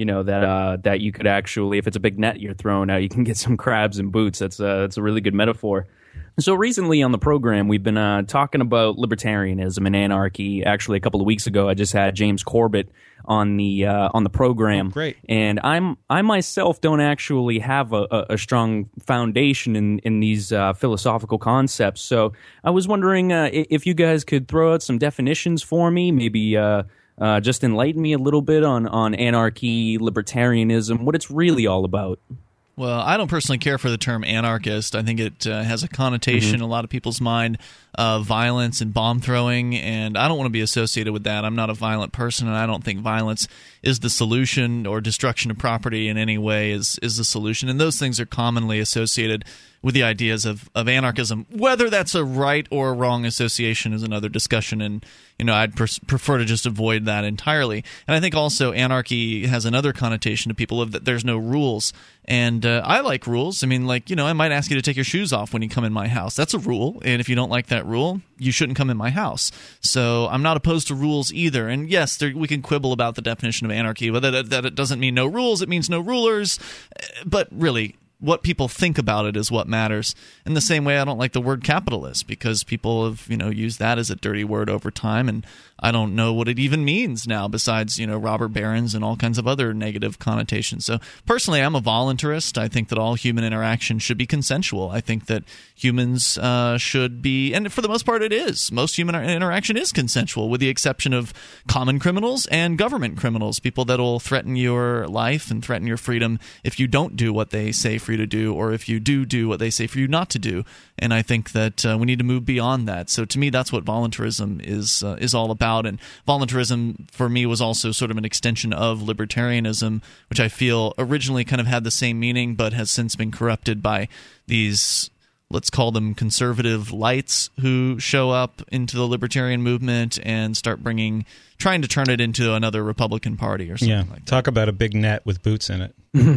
That you could actually, if it's a big net you're throwing out, you can get some crabs in boots. That's a really good metaphor. So recently on the program, we've been talking about libertarianism and anarchy. Actually, a couple of weeks ago, I just had James Corbett on the program.
Oh, great.
And I myself don't actually have a strong foundation in these philosophical concepts. So I was wondering if you guys could throw out some definitions for me, maybe just enlighten me a little bit on anarchy, libertarianism, what it's really all about.
Well, I don't personally care for the term anarchist. I think it has a connotation in a lot of people's mind of violence and bomb throwing, and I don't want to be associated with that. I'm not a violent person, and I don't think violence is the solution, or destruction of property in any way is the solution. And those things are commonly associated with the ideas of anarchism. Whether that's a right or a wrong association is another discussion, and I'd prefer to just avoid that entirely. And I think also anarchy has another connotation to people of that there's no rules. And I like rules. I mean, I might ask you to take your shoes off when you come in my house. That's a rule. And if you don't like that rule, you shouldn't come in my house. So I'm not opposed to rules either. And yes, we can quibble about the definition of anarchy, but that it doesn't mean no rules. It means no rulers. But really, what people think about it is what matters. In the same way, I don't like the word capitalist, because people have used that as a dirty word over time, and I don't know what it even means now, besides robber barons and all kinds of other negative connotations. So personally, I'm a voluntarist. I think that all human interaction should be consensual. I think that humans should be, and for the most part it is. Most human interaction is consensual, with the exception of common criminals and government criminals, people that will threaten your life and threaten your freedom if you don't do what they say for you to do, or if you do what they say for you not to do. And I think that we need to move beyond that. So to me, that's what voluntarism is all about. And voluntarism for me was also sort of an extension of libertarianism, which I feel originally kind of had the same meaning, but has since been corrupted by these, let's call them conservative lights, who show up into the libertarian movement and start trying to turn it into another Republican Party or something like that.
Talk about a big net with boots in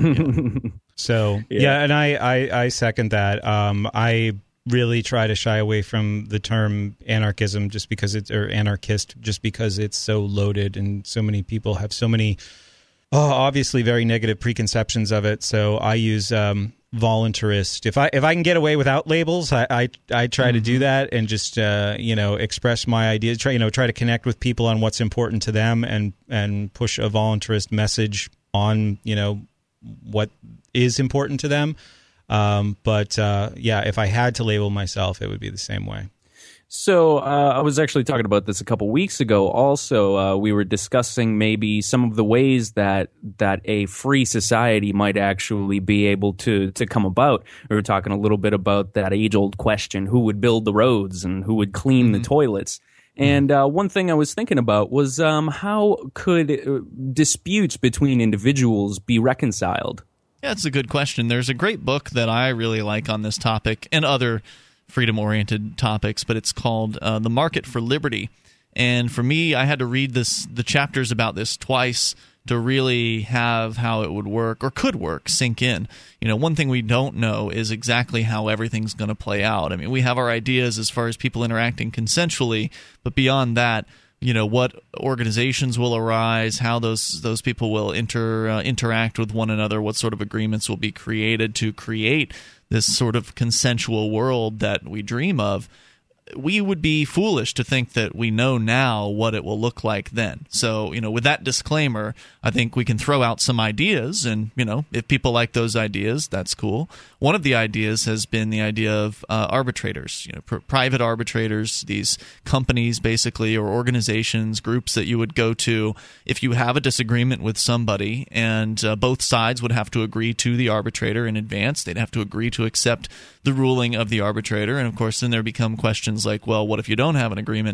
it. So, and I second that. I really try to shy away from the term anarchism or anarchist, just because it's so loaded and so many people have so many obviously very negative preconceptions of it. So I use voluntarist. If I can get away without labels, I try to do that and just express my ideas. Try to connect with people on what's important to them, and push a voluntarist message on what is important to them. But if I had to label myself, it would be the same way.
So I was actually talking about this a couple weeks ago. Also, we were discussing maybe some of the ways that a free society might actually be able to come about. We were talking a little bit about that age-old question: who would build the roads and who would clean the toilets? And one thing I was thinking about was how could disputes between individuals be reconciled?
Yeah, it's a good question. There's a great book that I really like on this topic and other freedom-oriented topics, but it's called The Market for Liberty. And for me, I had to read the chapters about this twice to really have how it would work, or could work, sink in. One thing we don't know is exactly how everything's going to play out. I mean, we have our ideas as far as people interacting consensually, but beyond that, what organizations will arise, how those people will interact with one another, what sort of agreements will be created to create this sort of consensual world that we dream of. We would be foolish to think that we know now what it will look like then. So, with that disclaimer, I think we can throw out some ideas, and, if people like those ideas, that's cool. One of the ideas has been the idea of arbitrators, private arbitrators, these companies basically, or organizations, groups that you would go to if you have a disagreement with somebody, and both sides would have to agree to the arbitrator in advance. They'd have to agree to accept the ruling of the arbitrator, and of course then there become questions like, well, what if you don't have an agreement?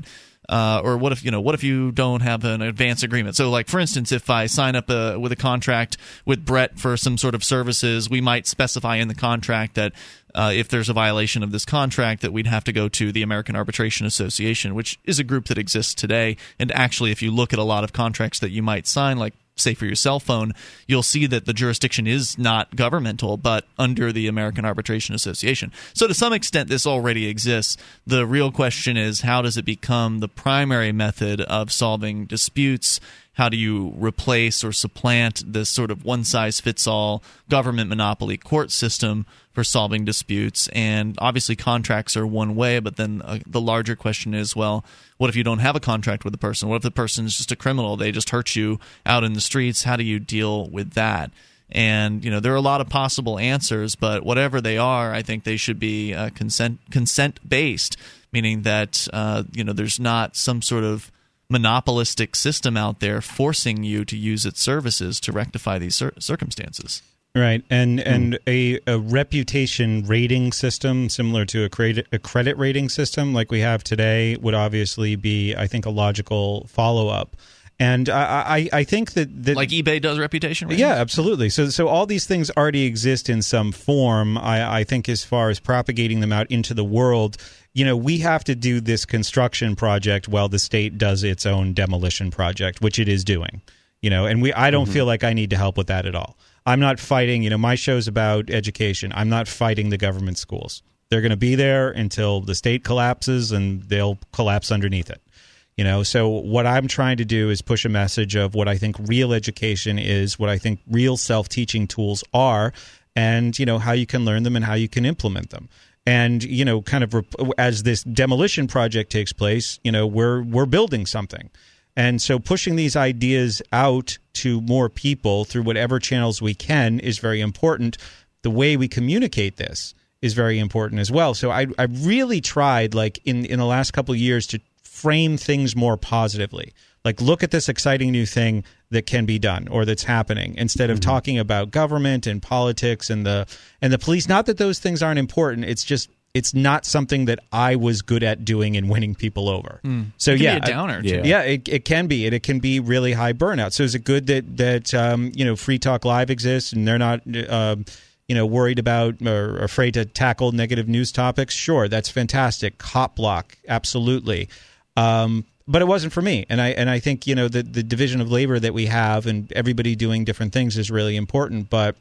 or what if you don't have an advance agreement? So, like, for instance, if I sign up with a contract with Brett for some sort of services, we might specify in the contract that if there's a violation of this contract, that we'd have to go to the American Arbitration Association, which is a group that exists today. And actually, if you look at a lot of contracts that you might sign, like, say, for your cell phone, you'll see that the jurisdiction is not governmental, but under the American Arbitration Association. So to some extent, this already exists. The real question is, how does it become the primary method of solving disputes? How do you replace or supplant this sort of one-size-fits-all government monopoly court system for solving disputes? And obviously contracts are one way, but then the larger question is, well, what if you don't have a contract with the person? What if the person is just a criminal? They just hurt you out in the streets. How do you deal with that? And, there are a lot of possible answers, but whatever they are, I think they should be consent-based, meaning that, there's not some sort of monopolistic system out there forcing you to use its services to rectify these circumstances.
Right, and a reputation rating system similar to a credit rating system like we have today would obviously be, I think, a logical follow-up. And I think that
like eBay does reputation ratings?
Yeah, absolutely. So all these things already exist in some form. I think as far as propagating them out into the world, we have to do this construction project while the state does its own demolition project, which it is doing. And I don't feel like I need to help with that at all. I'm not fighting, my show's about education. I'm not fighting the government schools. They're going to be there until the state collapses, and they'll collapse underneath it. So what I'm trying to do is push a message of what I think real education is, what I think real self-teaching tools are, and, how you can learn them and how you can implement them. And, as this demolition project takes place, we're building something. And so pushing these ideas out to more people through whatever channels we can is very important. The way we communicate this is very important as well. So I really tried, like, in the last couple of years to frame things more positively. Like, look at this exciting new thing that can be done or that's happening, instead of talking about government and politics and the police. Not that those things aren't important. It's just it's not something that I was good at doing and winning people over. So
it
can
be a downer.
It can be, and it can be really high burnout. So is it good that Free Talk Live exists and they're not worried about or afraid to tackle negative news topics? Sure, that's fantastic. Cop block, absolutely. But it wasn't for me, and I think the division of labor that we have and everybody doing different things is really important. But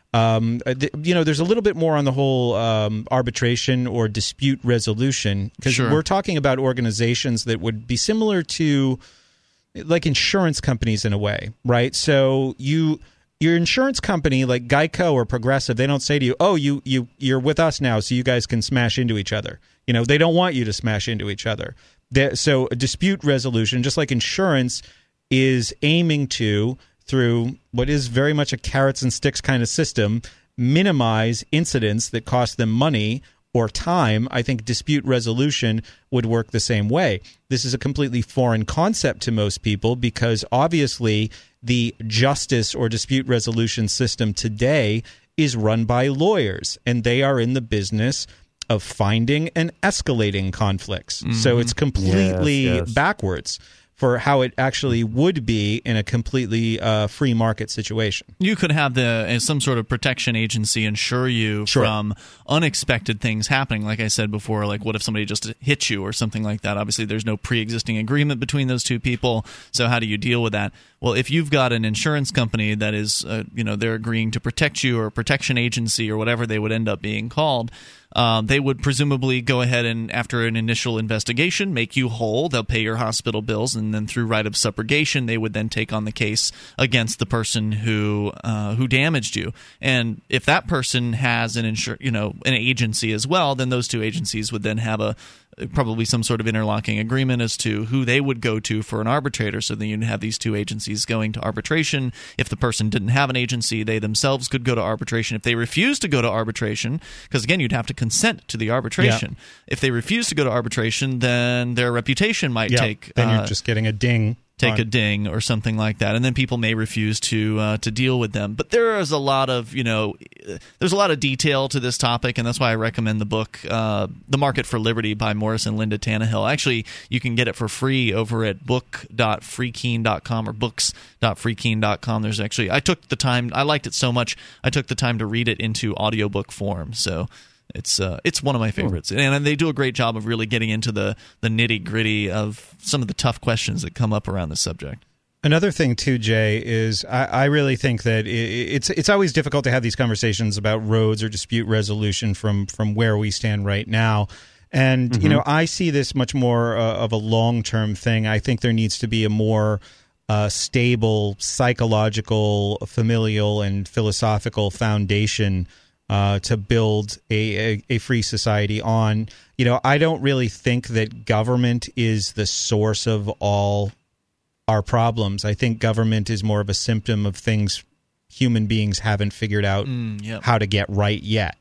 there's a little bit more on the whole arbitration or dispute resolution, because we're talking about organizations that would be similar to like insurance companies in a way, right? So your insurance company like Geico or Progressive, they don't say to you, "Oh, you're with us now, so you guys can smash into each other." They don't want you to smash into each other. So a dispute resolution, just like insurance, is aiming to, through what is very much a carrots and sticks kind of system, minimize incidents that cost them money or time. I think dispute resolution would work the same way. This is a completely foreign concept to most people because obviously the justice or dispute resolution system today is run by lawyers, and they are in the business of finding and escalating conflicts. So it's completely backwards for how it actually would be in a completely free market situation.
You could have some sort of protection agency insure you from unexpected things happening. Like I said before, like what if somebody just hit you or something like that? Obviously, there's no pre-existing agreement between those two people. So how do you deal with that? Well, if you've got an insurance company that is, they're agreeing to protect you, or a protection agency or whatever they would end up being called, they would presumably go ahead and, after an initial investigation, make you whole. They'll pay your hospital bills, and then through right of subrogation, they would then take on the case against the person who damaged you. And if that person has an agency as well, then those two agencies would then have probably some sort of interlocking agreement as to who they would go to for an arbitrator. So then you'd have these two agencies going to arbitration. If the person didn't have an agency, they themselves could go to arbitration. If they refuse to go to arbitration, because again, you'd have to consent to the arbitration. Yeah. If they refuse to go to arbitration, then their reputation might take...
Then you're just getting a ding.
take a ding or something like that, and then people may refuse to deal with them. But there is a lot of there's a lot of detail to this topic, and that's why I recommend the book The Market for Liberty by Morris and Linda Tannehill. Actually, you can get it for free over at book.freekeen.com or books.freekeen.com. There's actually, I took the time, I liked it so much, I took the time to read it into audiobook form. So it's one of my favorites, and they do a great job of really getting into the nitty gritty of some of the tough questions that come up around this subject.
Another thing too, Jay, is I really think that it's always difficult to have these conversations about roads or dispute resolution from where we stand right now. And I see this much more of a long-term thing. I think there needs to be a more stable psychological, familial, and philosophical foundation to build a free society on. I don't really think that government is the source of all our problems. I think government is more of a symptom of things human beings haven't figured out how to get right yet.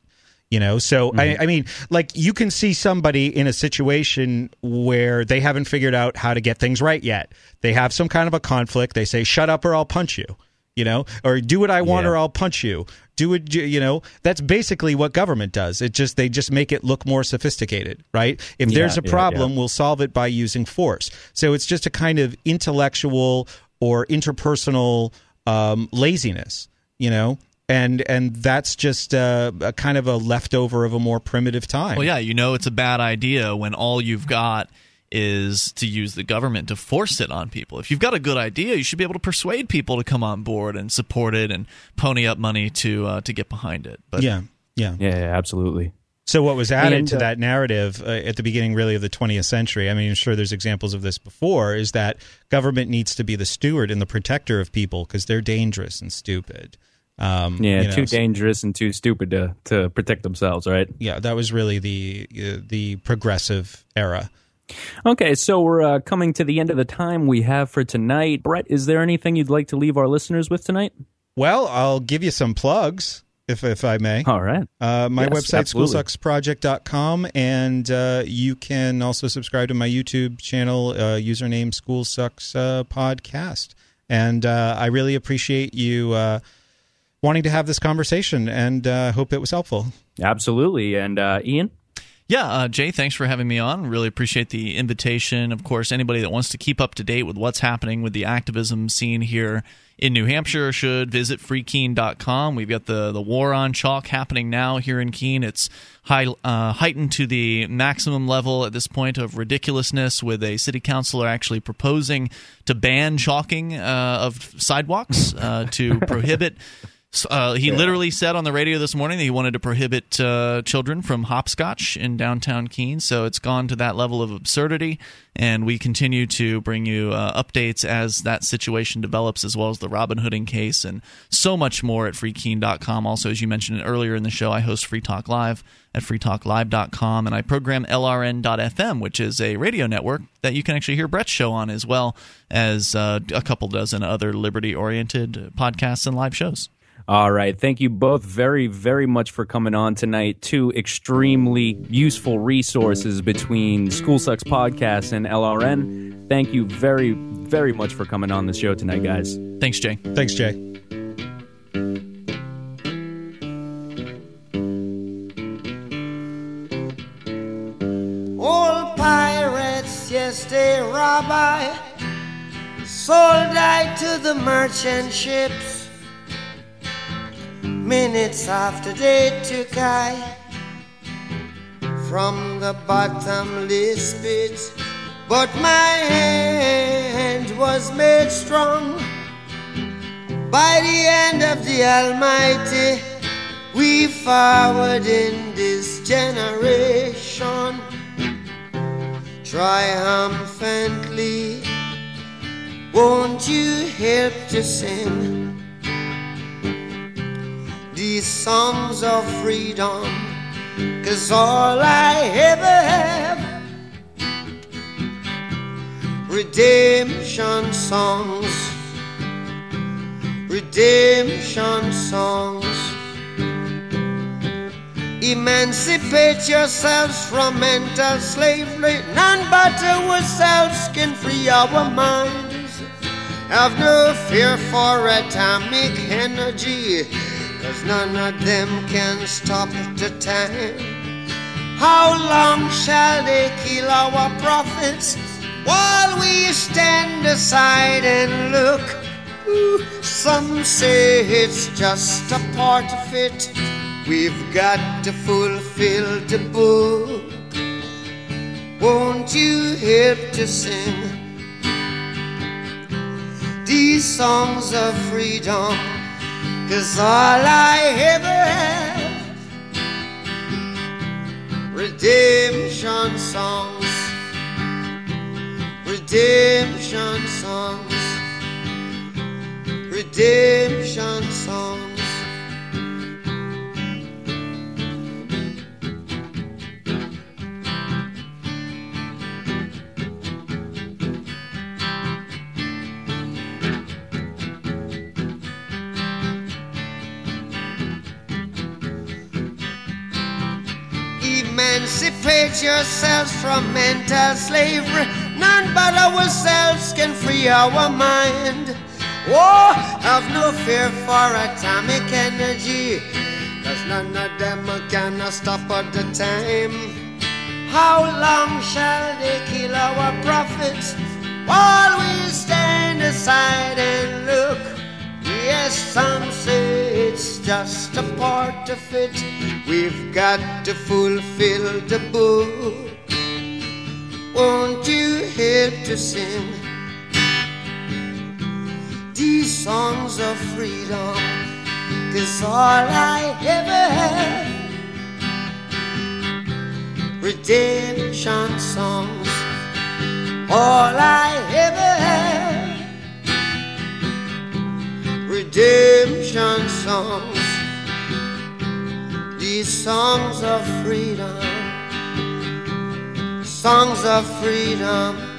So I mean, like, you can see somebody in a situation where they haven't figured out how to get things right yet. They have some kind of a conflict. They say, shut up or I'll punch you. Or do what I want or I'll punch you. Do it, that's basically what government does. They just make it look more sophisticated, right? If there's a problem, we'll solve it by using force. So it's just a kind of intellectual or interpersonal laziness, and that's just a kind of a leftover of a more primitive time.
Well, yeah, it's a bad idea when all you've got is to use the government to force it on people. If you've got a good idea, you should be able to persuade people to come on board and support it and pony up money to get behind it. But
yeah, absolutely.
So what was added to that narrative at the beginning, really, of the 20th century, I mean, I'm sure there's examples of this before, is that government needs to be the steward and the protector of people because they're dangerous and stupid.
Too dangerous and too stupid to protect themselves, right?
Yeah, that was really the progressive era.
Okay, so we're coming to the end of the time we have for tonight. Brett, is there anything you'd like to leave our listeners with tonight?
Well, I'll give you some plugs, if I may.
All right.
My website, schoolsucksproject.com, and you can also subscribe to my YouTube channel, username Schoolsucks Podcast. And I really appreciate you wanting to have this conversation, and hope it was helpful.
Absolutely. And Ian?
Yeah, Jay, thanks for having me on. Really appreciate the invitation. Of course, anybody that wants to keep up to date with what's happening with the activism scene here in New Hampshire should visit freekeen.com. We've got the war on chalk happening now here in Keene. It's heightened to the maximum level at this point of ridiculousness, with a city councilor actually proposing to ban chalking of sidewalks, to prohibit... He literally said on the radio this morning that he wanted to prohibit children from hopscotch in downtown Keene. So it's gone to that level of absurdity, and we continue to bring you updates as that situation develops, as well as the Robin Hooding case and so much more at freekeen.com. Also, as you mentioned earlier in the show, I host Free Talk Live at freetalklive.com, and I program LRN.FM, which is a radio network that you can actually hear Brett's show on, as well as a couple dozen other liberty-oriented podcasts and live shows.
All right. Thank you both very, very much for coming on tonight. Two extremely useful resources between School Sucks Podcast and LRN. Thank you very, very much for coming on the show tonight, guys.
Thanks, Jay.
Thanks, Jay.
Old pirates, yes, they rob I, sold I to the merchant ships. Minutes after they took I from the bottomless pit, but my hand was made strong by the hand of the Almighty. We forward in this generation triumphantly. Won't you help to sing these songs of freedom? 'Cause all I ever have, redemption songs, redemption songs. Emancipate yourselves from mental slavery. None but ourselves can free our minds. Have no fear for atomic energy, 'cause none of them can stop the time. How long shall they kill our prophets while we stand aside and look? Ooh, some say it's just a part of it. We've got to fulfill the book. Won't you help to sing these songs of freedom? 'Cause all I ever have, redemption songs, redemption songs, redemption songs. Emancipate yourselves from mental slavery. None but ourselves can free our mind. Oh, have no fear for atomic energy, 'cause none of them can stop at the time. How long shall they kill our prophets while we stand aside and look? Yes, some say it's just a part of it. We've got to fulfill the book. Won't you help to sing these songs of freedom? 'Cause all I ever had, redemption songs. All I ever had, redemption songs. These songs of freedom, songs of freedom.